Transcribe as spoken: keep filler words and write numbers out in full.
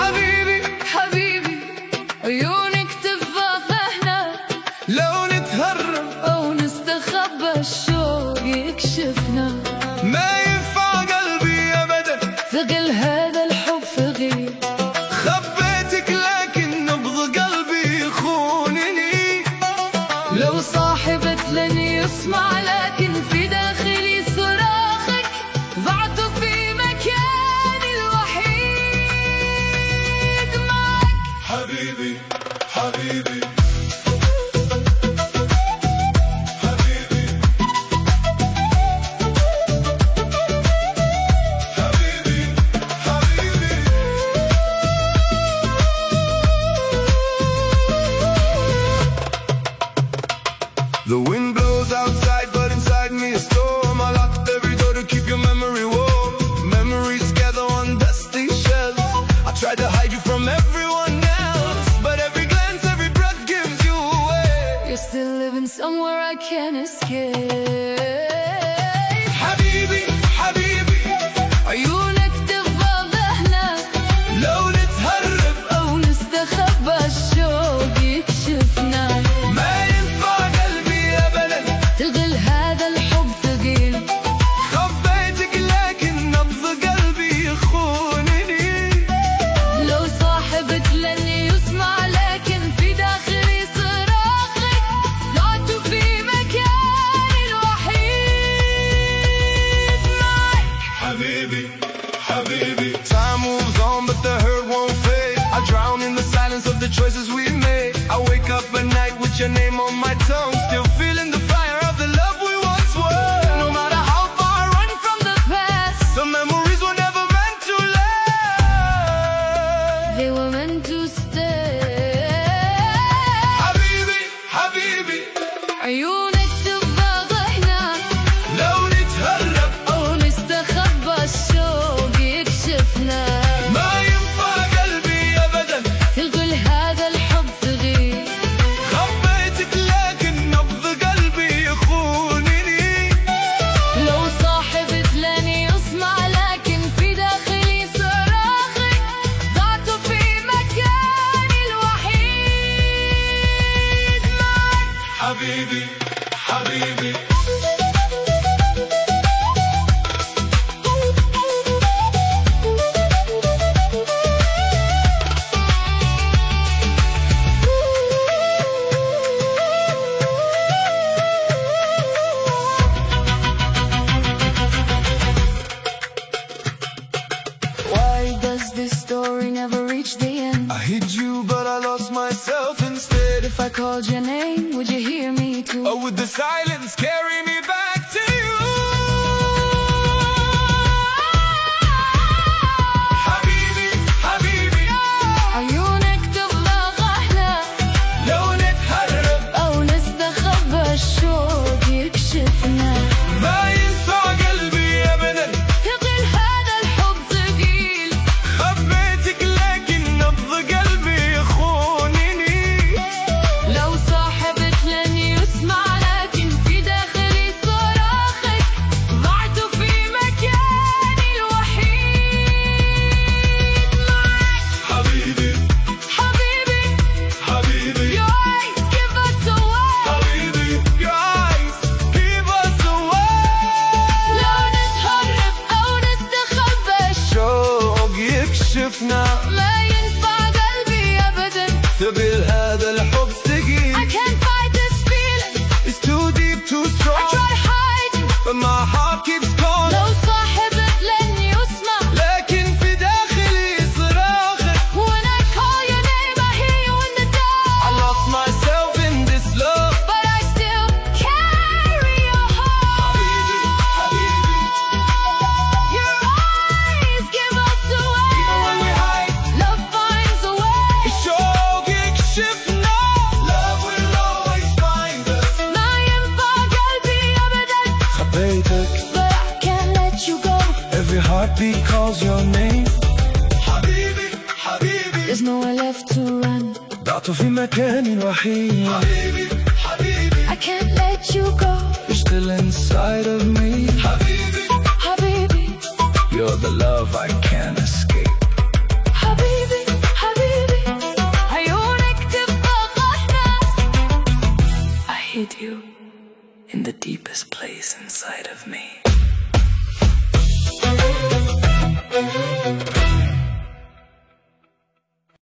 حبيبي حبيبي عيونك تبقى ذهنا، لو نتهرب أو نستخبى الشوق يكشفنا. ما ينفع قلبي أبدا ثقل هذا الحب ثقيل، خبيتك لكن نبض قلبي يخونني. لو صاحبت لن يسمع لكن في داخلي صراخك، ضعت في مكاني الوحيد معك. حبيبي حبيبي The wind blows outside, but inside me a storm. I locked every door to keep your memory warm. Memories gather on dusty shelves. I tried to hide you from everyone else, but every glance, every breath gives you away. You're still living somewhere I can't escape. حبيبي حبيبي عيونك تبقى ذهنا، لو نتهرب أو نستخبى الشوق يكشفنا. ما ينفع قلبي أبدا تلغي هذا الحب ثقيل، خبيتك لكن نبض قلبي يخونني. لو صاحبت لن يسمع لكن في داخلي صراخك، ضعت في مكاني الوحيد معك. حبيبي حبيبي Time moves on but the hurt won't fade. I drown in the silence of the choices we made. I wake up at night with your name on my tongue, still feeling the fire of the love we once were. No matter how far I run from the Past, the memories were never meant to last. they were meant to stay. حبيبي حبيبي عيونك تبقى ذهنا، لو نتهرب أو نستخبى الشوق يكشفنا. ما ينفع قلبي أبدا تلقل هذا الحب ثقيل، خبيتك لكن نبض قلبي يخونني. لو صاحبت لن يسمع لكن في داخلي صراخك، ضعت في مكاني الوحيد معك. حبيبي حبيبي Why does this story never reach the end? I hid you but I lost myself instead. If I called your name, would you hear me too? Or would the silence carry me back to you? حبيبي حبيبي عيونك تبقى غهنا، لو نتهرب أو نستخبى الشوق يكشفنا. ما ينفع قلبي أبدا ثقل هذا الحب ثقيل، خبيتك لكن نبض قلبي يخونني. لو صاحبت لن يسمع لكن في داخلي صراخك، ضعت في مكاني الوحيد معك. حبيبي حبيبي حبيبي your eyes give us away. حبيبي your eyes keep us away. لو نتهرب أو نستخبى الشوق، شوق يكشفنا. ما ينفع قلبي أبدا. ثقل هذا الحب ثقيل. I can't fight this feeling. It's too deep, too I strong, try hiding. but my heart keeps calling. لو صاحبت لن يسمع لكن في داخلي صراخك. when I call your name, I hear you in the I dark. lost myself in this love. But I still carry your heart. Your eyes give us away. Even when we hide, Love finds a way. شوق يكشفنا. Love will always find us. ما ينفع قلبي أبدا. خبيتك But I can't let you go. every heartbeat calls your name. حبيبي حبيبي There's nowhere left to run. ضعت في مكاني الوحيد. حبيبي حبيبي I can't let you go. You're still inside of me. حبيبي Habibi, you're the love I can't escape. Habibi. hide you in the deepest place inside of me.